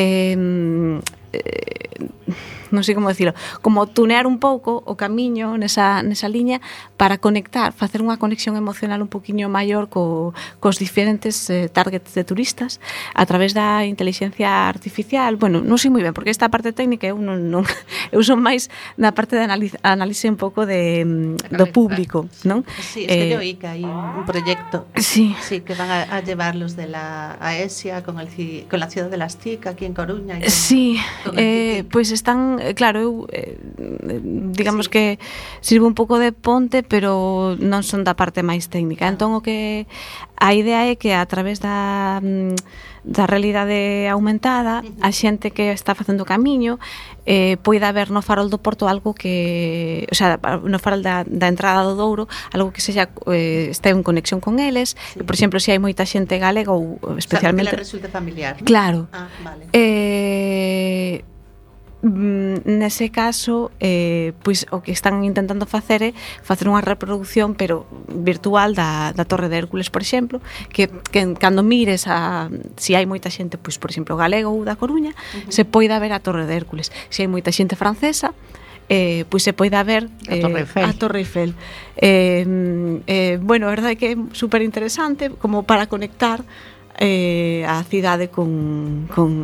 non sei como decirlo, como tunear un pouco o camiño nesa liña para conectar, facer unha conexión emocional un poquinho maior cos diferentes targets de turistas a través da inteligencia artificial. Bueno, non sei moi ben, porque esta parte técnica eu non eu son máis na parte de análise un pouco do público, non? Sí, es que yo oí que hai un proyecto que van a llevarlos de la AESIA con la ciudad de las TIC aquí en Coruña. Sí, pois están, claro, eu digamos que sirve un pouco de ponte, pero non son da parte máis técnica. Entón o que a idea é que a través da realidade aumentada, a xente que está facendo o camiño poida ver no farol do Porto algo que, o sea, no farol da entrada do Douro, algo que sexa este en conexión con eles. Por exemplo, se hai moita xente galega ou especialmente, o sea, que le resulte familiar, ¿no? Claro. Vale. Nese caso, pois o que están intentando facer é facer unha reproducción pero virtual da Torre de Hércules, por exemplo, que cando mires se hai moita xente, pois por exemplo galego ou da Coruña, se poida ver a Torre de Hércules. Se hai moita xente francesa, pois se poida ver a Torre Eiffel. Bueno, a verdade é que é super interesante como para conectar a cidade con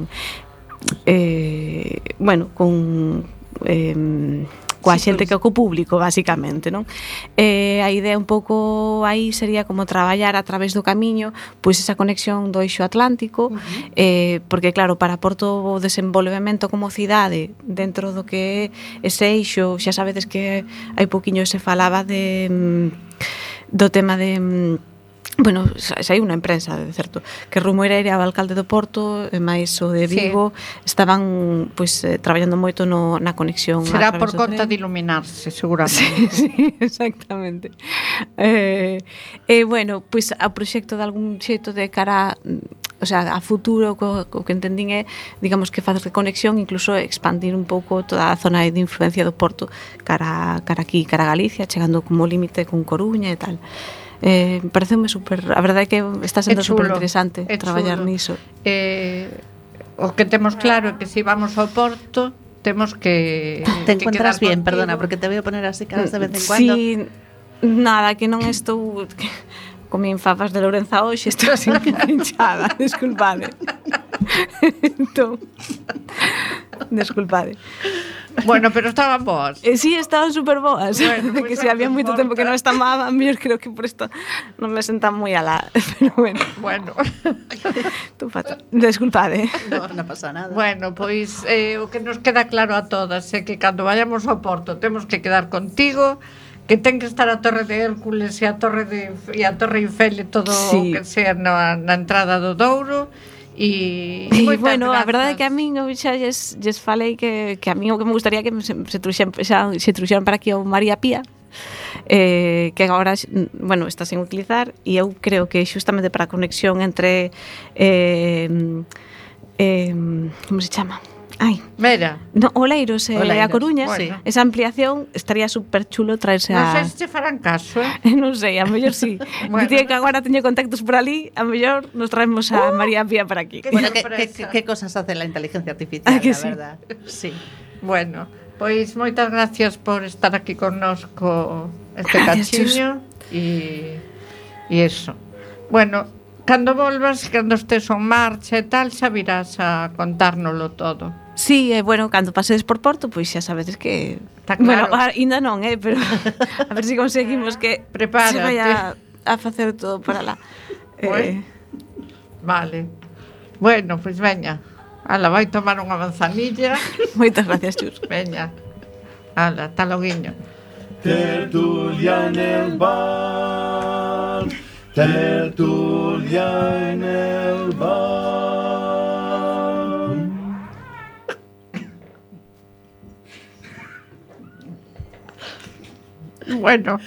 coa xente que é co público, basicamente, non? A idea un pouco aí sería como traballar a través do camiño, pois esa conexión do eixo atlántico, porque claro, para Porto o desenvolvemento como cidade dentro do que é ese eixo, xa sabedes que hai pouquiño se falaba do tema de bueno, hai unha imprensa, de certo, que Rumoreira, o alcalde do Porto, e máis o de Vigo, estaban pois traballando moito na conexión. Será por conta de iluminarse, seguramente. Sí, exactamente. Bueno, pois o proxecto de algún xeito de cara, o sea, a futuro, o que entendín é, digamos, que facer conexión, incluso expandir un pouco toda a zona de influencia do Porto cara aquí, cara a Galicia, chegando como límite con Coruña e tal. Pareceume super, a verdade é que está sendo super interesante traballar niso. O que temos claro é que se vamos ao Porto temos que te encuentras bien, contigo. Perdona, porque te voy a poner así caras de vez en cuando. Sí, nada, que non estou comín fapas de Lourenza hoxe, estou así pinchada, desculpade. Entón, desculpade. Bueno, pero estaban boas. Sí, estaban super boas. Bueno, pues que se había moito tempo que non estaban, mellor creo que por isto non me sentan moi alá, pero bueno. Bueno. Tú fatal. Desculpade. Non pasa nada. Bueno, pois o que nos queda claro a todas é que cando vayamos ao Porto temos que quedar contigo, que ten que estar a Torre de Hércules e a Torre Eiffel e todo o que sea na entrada do Douro. E bueno, a verdade é que a min xa lles falei que a min o que me gustaría que se truxeran para aquí o María Pía, que agora, bueno, está sen utilizar, e eu creo que xustamente para a conexión entre como se chama? Mira, no, Oleiros e a Coruña, bueno. Esa ampliación estaría super chulo traerse Non sei se te farán caso, Non sei, a mellor sí. Bueno. Que agora teño contactos por ali, a mellor nos traemos a María Pía para aquí. Bueno, ¿qué cosas hace la inteligencia artificial, la verdad? Sí. Bueno, pois moitas gracias por estar aquí connosco este cachiño e eso. Bueno, cando volvas, cando estés en marcha e tal, xa virás a contárnoslo todo. Sí, bueno, cando pasedes por Porto, pois xa sabedes que... Está claro. Bueno, ainda non, pero a ver se conseguimos que prepárate. Se vaya a facer todo para lá. Vale. Bueno, pois veña. Ala, vai tomar unha manzanilla. Moitas gracias, Chus. Veña. Ala, ata loguiño. Tertulia en el bar, tertulia en el bar. Bueno.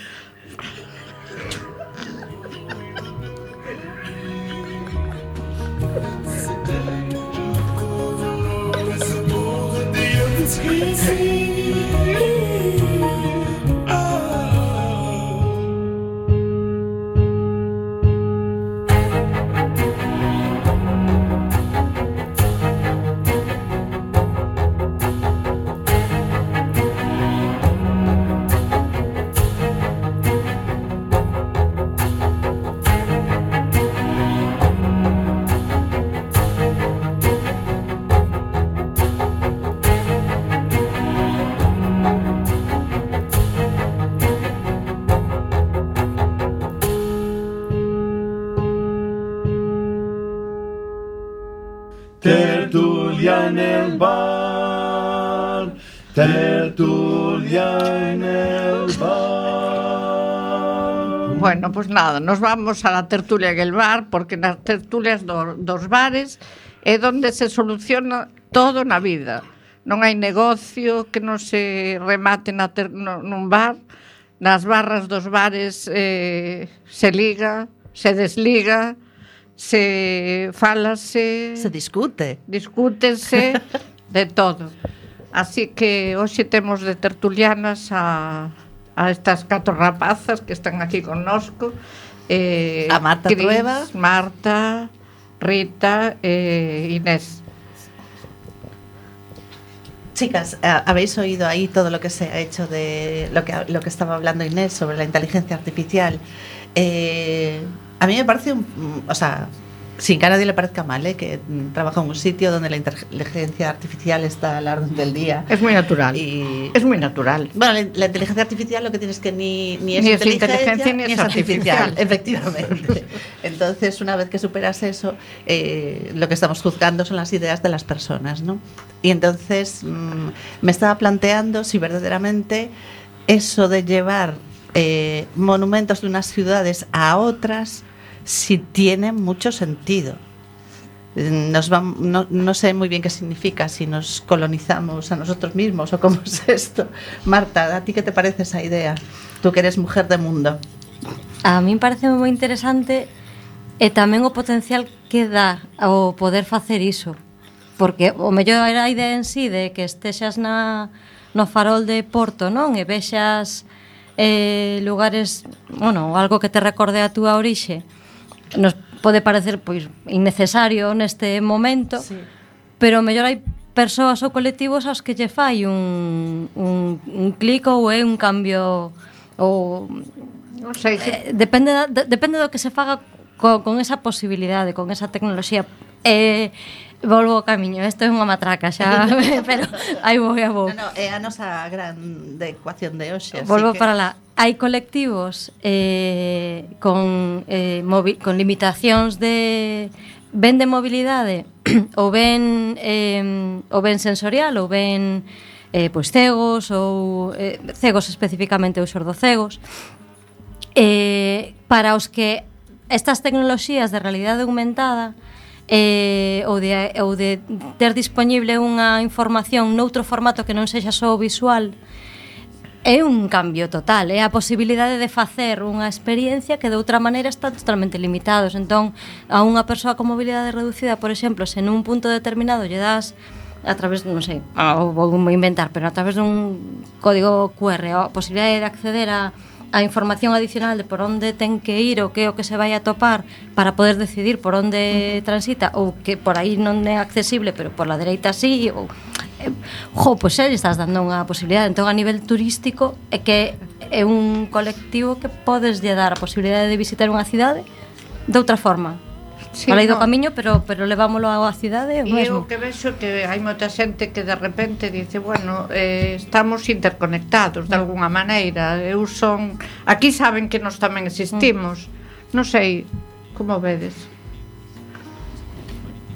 Tertulia en el bar, tertulia en el bar. Bueno, pues nada, nos vamos a la tertulia en el bar, porque nas tertulias dos bares é onde se soluciona todo na vida. Non hai negocio que non se remate nun bar. Nas barras dos bares se liga, se desliga, se falase, Se discute. discútense de todo. Así que hoxe temos de tertulianas a estas 4 rapazas que están aquí connosco. A Marta Cris, Trueba, Marta, Rita e Inés. Chicas, habéis oído ahí todo lo que se ha hecho de lo que estaba hablando Inés sobre la inteligencia artificial. A mí me parece, o sea, sin que a nadie le parezca mal, que trabajo en un sitio donde la inteligencia artificial está a la orden del día. Es muy natural. Y, es muy natural. bueno, la inteligencia artificial lo que tienes que ni es Ni es inteligencia ni es artificial, artificial. Efectivamente. Entonces, una vez que superas eso, lo que estamos juzgando son las ideas de las personas, ¿no? Y entonces me estaba planteando si verdaderamente eso de llevar monumentos de unas ciudades a otras, si tiene mucho sentido. No sé muy bien qué significa, si nos colonizamos a nosotros mismos o cómo es esto. Marta, ¿a ti qué te parece esa idea? Tú que eres mujer de mundo. A min parece moi interesante e tamén o potencial que dá ao poder facer iso. Porque o mellor era a idea en sí de que estexas no farol de Porto, non? E vexas lugares, bueno, algo que te recorde a túa orixe. Nos pode parecer pois innecesario neste momento, sí. Pero mellor hai persoas ou colectivos aos que lle fai un clic ou é un cambio ou non sei, depende do que se faga con esa posibilidade, con esa tecnoloxía. Volvo ao camiño, isto é unha matraca xa, pero aí vou. No, é a nosa grande ecuación de hoxe. Volvo para lá. Hai colectivos con limitacións ben de mobilidade ou ben sensorial ou ben pois cegos ou cegos especificamente ou xordocegos, para os que estas tecnoloxías de realidade aumentada ou de ter disponible unha información noutro formato que non sexa só visual, é un cambio total, é a posibilidade de facer unha experiencia que de outra maneira está totalmente limitados. Entón, a unha persoa con mobilidade reducida, por exemplo, se nun punto determinado lle das a través, non sei, vou inventar, pero a través dun código QR, a posibilidade de acceder a información adicional de por onde ten que ir ou que é o que se vai a topar para poder decidir por onde transita, ou que por aí non é accesible pero por la dereita sí, ou pois lle estás dando unha posibilidade. Entón, a nivel turístico é que é un colectivo que podes lle dar a posibilidade de visitar unha cidade de outra forma. Sí, falei do camiño, pero levámolo á cidade. E eu que vexo que hai moita xente que de repente dice, bueno, estamos interconectados de alguna maneira. Aquí saben que nós tamén existimos. Non sei, como vedes?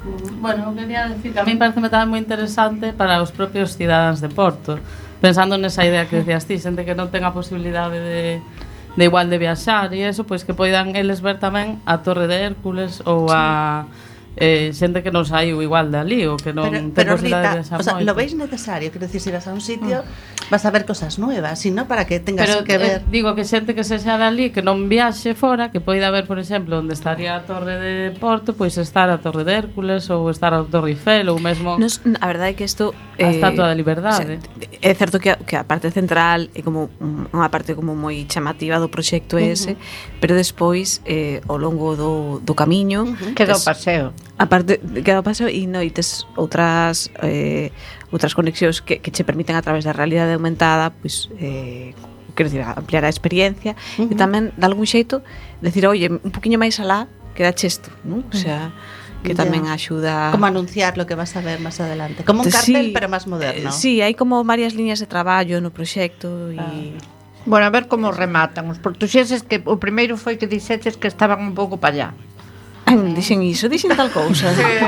Bueno, quería decir que a mí parece tamén moi interesante para os propios cidadáns de Porto, pensando nesa idea que decías ti, xente que non ten a posibilidade de igual de viaxar e eso, pois que poidan eles ver tamén a Torre de Hércules ou a xente que non saiu igual de ali ou que non ten posibilidade de viaxar moito. Lo veis necesario? Quero decir, si vas a un sitio vas a ver cosas nuevas, sino para que tengas que ver. Digo que xente que se xa de ali, que non viaxe fora, que poida ver, por exemplo, onde estaría a Torre de Porto, pois estar a Torre de Hércules ou estar a Torre Eiffel ou mesmo a verdade é que isto a Estatua da Liberdade. É certo que a parte central é como unha parte como moi chamativa do proxecto ese, pero despois ao longo do camiño queda o paseo. A parte queda o paseo e noites outras conexións que che permiten a través da realidade aumentada, pois quero dicir, ampliar a experiencia e tamén de algún xeito decir, oye, un poquinho máis alá quedache isto, non? O sea, que tamén axuda como anunciar lo que vas a ver máis adelante, como un cartel pero máis moderno. Sí, hai como varias liñas de traballo no proxecto e Bueno, a ver como rematan os portugueses, que o primeiro foi que dixeches que estaban un pouco para allá. Dixen iso, dixen tal cousa.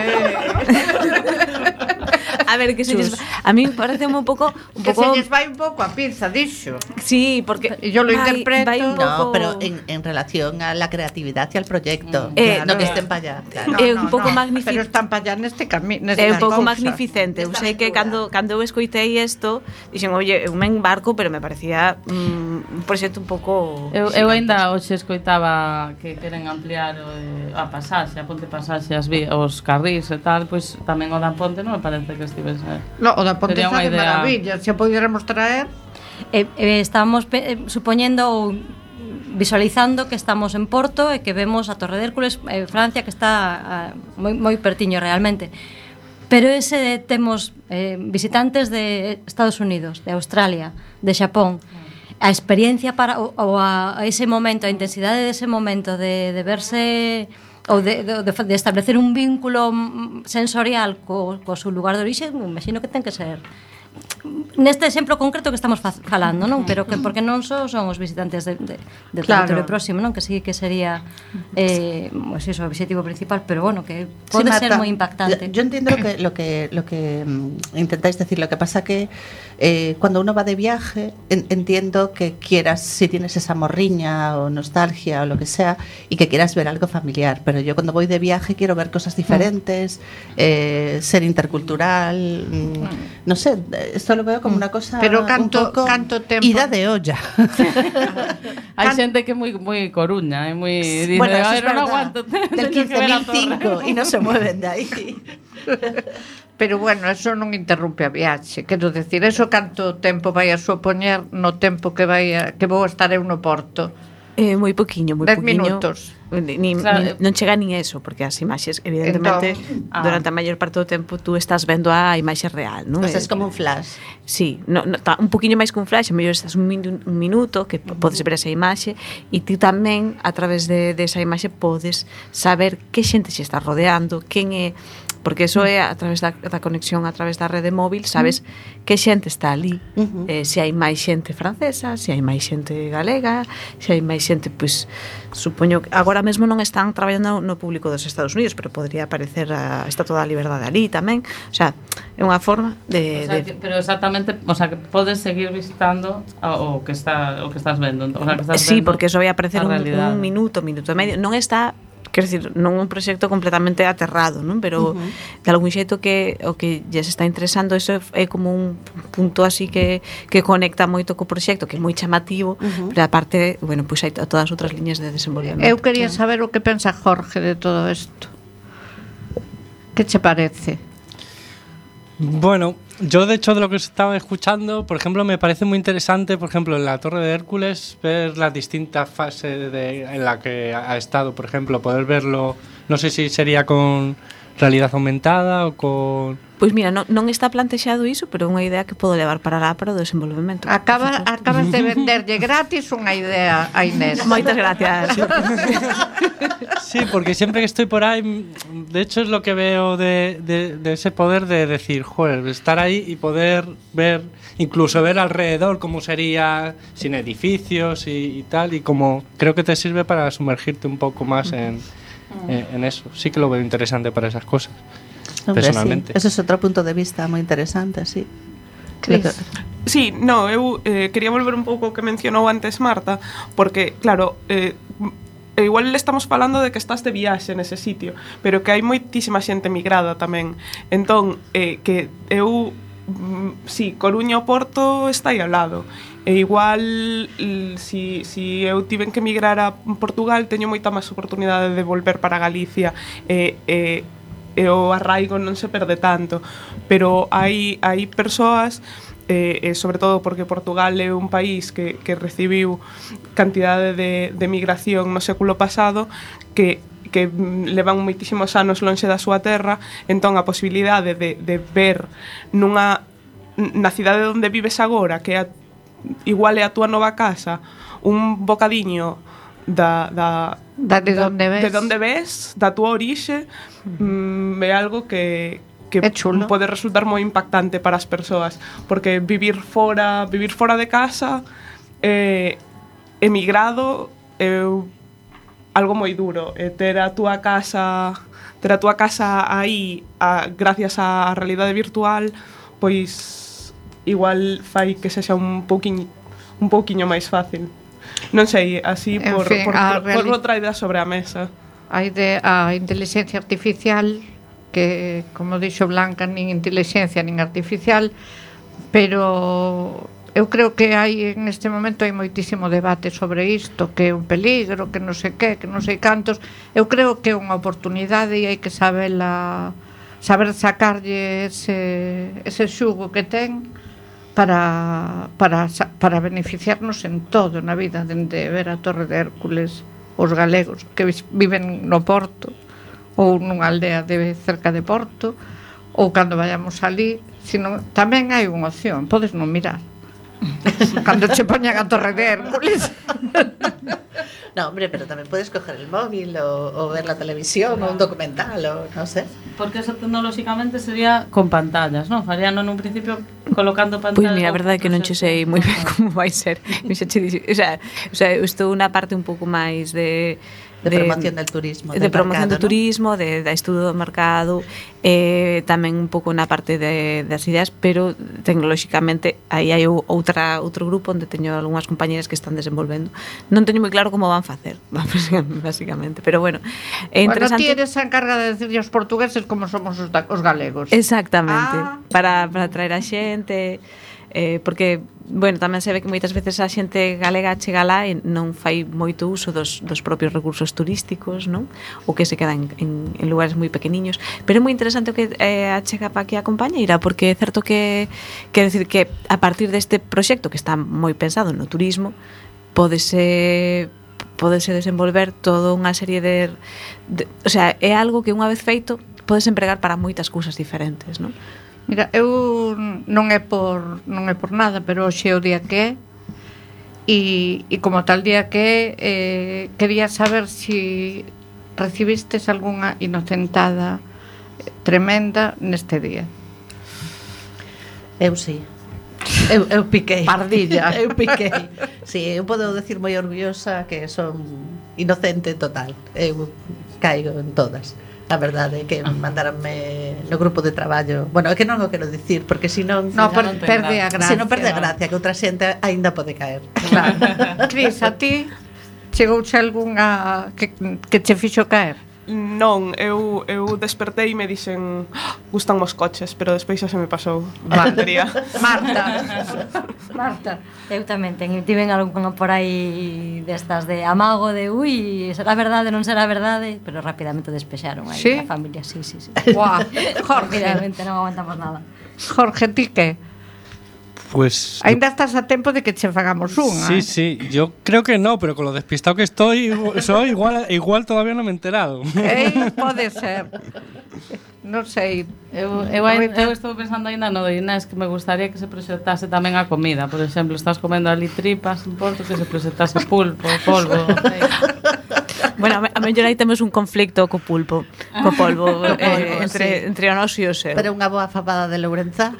A ver, que se lles, a mí parece un pouco que se lles vai un pouco a pinza, dixo. Sí, porque yo lo interpreto. No, pero en relación a la creatividad y al proyecto, no que estén para allá. Claro. É un pouco magnificente. Pero están para allá neste camino. É un pouco magnificente. Eu sei que cando eu escoitei isto, dixen, oye, eu me embarco, pero me parecía un proxecto un pouco. Eu ainda hoxe escoitaba que queren ampliar a pasaxe, a ponte pasaxe, os carrís e tal, pois tamén o da ponte non me parece que estivese. No, o da ponte xa de maravilla, se pudiéramos traer. Estábamos supoñendo ou visualizando que estamos en Porto e que vemos a Torre de Hércules, Francia, que está moi pertiño realmente. Pero temos visitantes de Estados Unidos, de Australia, de Xapón. A experiencia para a ese momento, a intensidade dese momento de verse ou de establecer un vínculo sensorial co seu lugar de orixe, imagino que ten que ser neste exemplo concreto que estamos falando, non? Pero que porque non son os visitantes de territorio próximo, non? Que sí que sería pues eso, o objetivo principal, pero bueno, que pode ser moi impactante. Yo entiendo lo que intentáis decir, lo que pasa que cuando uno va de viaje entiendo que quieras, si tienes esa morriña o nostalgia o lo que sea, y que quieras ver algo familiar, pero yo cuando voy de viaje quiero ver cosas diferentes, ser intercultural, no sé, esto lo veo como una cosa pero canto tempo ida de olla. Hai xente que é moi coruña, é moi dice, bueno, eso es no aguanto del 15.005 y no se mueven de aí. Pero bueno, eso non interrumpe a viaxe. Quero decir, eso canto tempo vai a supoñer no tempo que vou estar eu no Porto? Moi poquinho, 10 minutos. Non chega nin eso, porque as imaxes, evidentemente, durante a maior parte do tempo tú estás vendo a imaxe real, non? Pues é como un flash. Sí, un poquinho máis que un flash, a mellor estás un minuto que podes ver esa imaxe e ti tamén, a través de esa imaxe, podes saber que xente se está rodeando, quen é, porque eso é a través da conexión a través da rede móvil, sabes que xente está ali, se hai máis xente francesa, se hai máis xente galega, se hai máis xente, pois, supoño que agora mesmo non están traballando no público dos Estados Unidos, pero podría aparecer a Estatua da Liberdade ali tamén, o sea, é unha forma de... Pero exactamente, o sea, que podes seguir visitando o que estás vendo, o sea, que estás sí, vendo porque eso vai aparecer un minuto e medio, non está... Quero dicir, non un proxecto completamente aterrado, non? Pero de algún xeito que o que lles está interesando, eso é como un punto así que conecta moito co proxecto, que é moi chamativo, pero aparte, bueno, pois hai todas as outras liñas de desenvolvemento. Eu quería saber o que pensa Jorge de todo isto. Que che parece? Bueno, yo de hecho de lo que estaba escuchando, por ejemplo, me parece muy interesante, por ejemplo, en la Torre de Hércules, ver las distintas fases en la que ha estado, por ejemplo, poder verlo, no sé si sería con realidad aumentada o con... Pois mira, non está plantexado iso, pero é unha idea que podo levar para lá para o desenvolvemento. Acabas de venderlle gratis unha idea a Inés. Moitas gracias. Sí, porque siempre que estoy por ahí, de hecho es lo que veo de ese poder de decir, joder, estar ahí y poder ver, incluso ver alrededor cómo sería sin edificios y tal, y como creo que te sirve para sumergirte un poco más en eso. Sí que lo veo interesante para esas cosas. Hombre, personalmente. sí. Ese es outro punto de vista moi interesante, sí. Cris. Sí, no, eu quería volver un pouco ao que mencionou antes Marta, porque, claro, igual estamos falando de que estás de viaxe nese sitio, pero que hai moitísima xente migrada tamén. Entón, que eu, sí, Coruña ou Porto está aí ao lado. E igual, si eu tiven que migrar a Portugal, teño moita máis oportunidade de volver para Galicia, e o arraigo non se perde tanto. Pero hai persoas, sobre todo porque Portugal é un país que recibiu cantidade de migración no século pasado, que levan moitísimos anos lonxe da súa terra, entón a posibilidade de ver na cidade onde vives agora, que é igual é a túa nova casa, un bocadiño de onde ves, da túa orixe, é algo que pode resultar moi impactante para as persoas, porque vivir fora de casa, emigrado, é algo moi duro. Ter a túa casa aí, gracias á realidade virtual, pois igual fai que sexa un pouquiño máis fácil. Non sei, así por outra idea sobre a mesa. A inteligencia artificial, que, como dixo Blanca, nin inteligencia nin artificial, pero eu creo que en este momento hai moitísimo debate sobre isto, que é un peligro, que non sei que non sei cantos. Eu creo que é unha oportunidade e hai que saber sacarlle ese xugo que ten para beneficiarnos en todo na vida, dende ver a Torre de Hércules, os galegos que viven no Porto ou nunha aldea cerca de Porto, ou cando vayamos ali, sino tamén hai unha opción, podes non mirar cando che poñan a Torre de Hércules. No, hombre, pero tamén podes coger el móvil o ver la televisión, o un documental, o non sei. Porque eso tecnolóxicamente sería con pantallas, non? Farían nun principio colocando pantallas. Pois mira, a verdade é que non che sei moi ben como vai ser. O sea, eu estou unha parte un pouco máis de promoción del turismo, de promoción do turismo, de estudo do mercado, tamén un pouco na parte das ideas, pero tecnolóxicamente aí hai outro grupo onde teño algunhas compañeras que están desenvolvendo. Non teño moi claro como van facer, basicamente, pero bueno, é interesante. Bueno, ti eres a encarga de decirle aos portugueses como somos os galegos. Exactamente, para atraer a xente, porque, bueno, tamén se ve que moitas veces a xente galega chega lá e non fai moito uso dos propios recursos turísticos, non? Ou que se quedan en lugares moi pequeniños. Pero é moi interesante o que achega para aquí a compañeira, porque é certo que decir que a partir deste proxecto que está moi pensado no turismo, pódese desenvolver toda unha serie o sea, é algo que unha vez feito podes empregar para moitas cousas diferentes, non? Mira, eu non é por nada, pero hoxe é o día que é, e como tal día que é, quería saber si recibistes algunha inocentada tremenda neste día. Eu sí. Eu piquei. Pardilla. Eu piquei. Sí, eu podo decir moi orgullosa que son inocente total. Eu caigo en todas. A verdade é que mandaranme no grupo de traballo. Bueno, é que non o quero dicir, porque senón perde a gracia. Se non perde a gracia, que outra xente aínda pode caer. Claro. Cris, a ti chegouche algunha que che fixo caer? Non, eu despertei e me dixen gustan os coches, pero despois xa se me pasou a batería. Marta. Eu tamén tiven algunha por aí destas de amago de será verdade, non será verdade, pero rapidamente despexaron aí a familia, sí. Guau, Jorge, rapidamente non aguantamos nada. Jorge, ti que? Pues ainda estás a tempo de que che fagamos unha. Sí, yo creo que no, pero con lo despistado que estoy, igual todavía no me he enterado. Pode ser. Non sei. Eu estou pensando ainda no de Inés, que me gustaría que se proxectase tamén a comida. Por exemplo, estás comendo ali tripas en Porto, que se proxectase pulpo, polvo. Bueno, a mellor aí temos un conflicto co pulpo, co polvo, entre o noso e o seu. Pero unha boa fabada de Lourenza.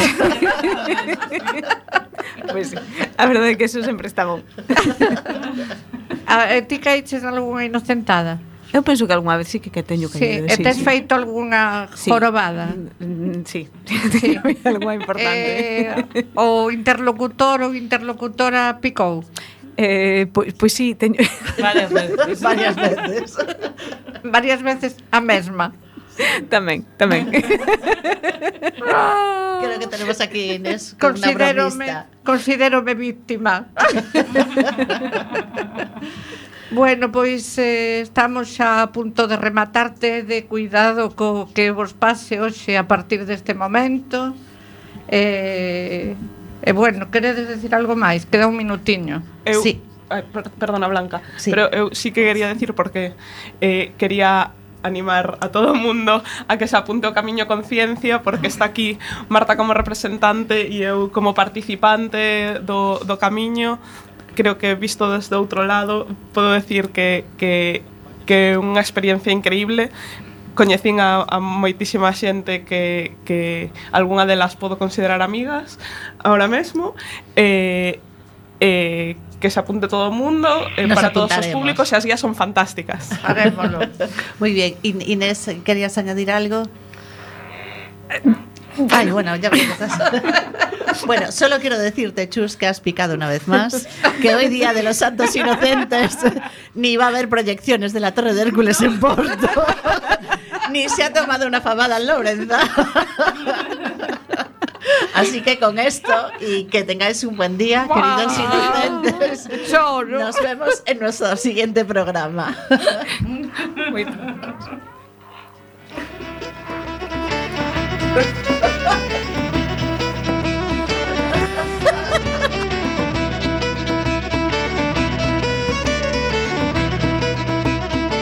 Pois sí, a verdade é que eso sempre está bom. Ti caíches algunha inocentada? Eu penso que algunha vez sí que teño que Sí, e tes feito algunha jorobada? Sí, teño algunha importante. O interlocutor ou interlocutora picou? Pois sí, teño Varias veces. Varias veces. Varias veces a mesma. tamén. Creo que tenemos aquí Inés con una bromista. Considérome víctima. Bueno, pois estamos xa a punto de rematarte, de cuidado co que vos pase hoxe a partir deste momento. Bueno, queredes decir algo máis? Queda un minutiño. Sí. Perdona, Blanca, Sí. pero eu sí que quería decir porque quería animar a todo o mundo a que se apunte ao Camiño Conciencia, porque está aquí Marta como representante e eu como participante do Camiño. Creo que visto desde outro lado podo decir que é unha experiencia increíble. Coñecín a moitísima xente que algunha delas podo considerar amigas ahora mesmo, que se apunte todo o mundo, para todos os públicos, e as guías son fantásticas. Harémoslo. Muy bien. Inés, ¿querías añadir algo? Ay, bueno, ya me estás. Bueno, solo quiero decirte, Chus, que has picado una vez más, que hoy día de los Santos Inocentes ni va a haber proyecciones de la Torre de Hércules en Porto, ni se ha tomado una fabada en Lorenza. Así que con esto, y que tengáis un buen día, queridos inocentes, nos vemos en nuestro siguiente programa. Muy